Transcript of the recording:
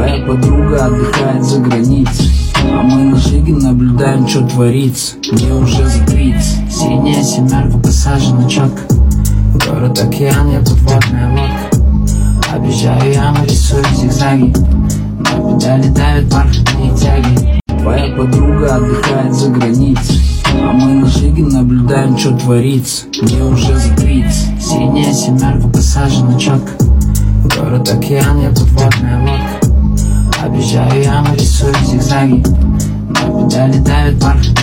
Твоя подруга отдыхает за границей, а мы на жиге наблюдаем, что творится. Мне уже за 30. Синяя семерка посажена четко. Город океан, я подводная лодка. Объезжаю ямы, рисую зигзаги. На педали давят бархатные тяги. Твоя подруга отдыхает за границей, а мы на жиге наблюдаем, что творится. Мне уже за 30. Синяя семерка посажена четко. Город океан, я подводная лодка. Объезжаю ямы, рисую зигзаги. На педали давят бархатные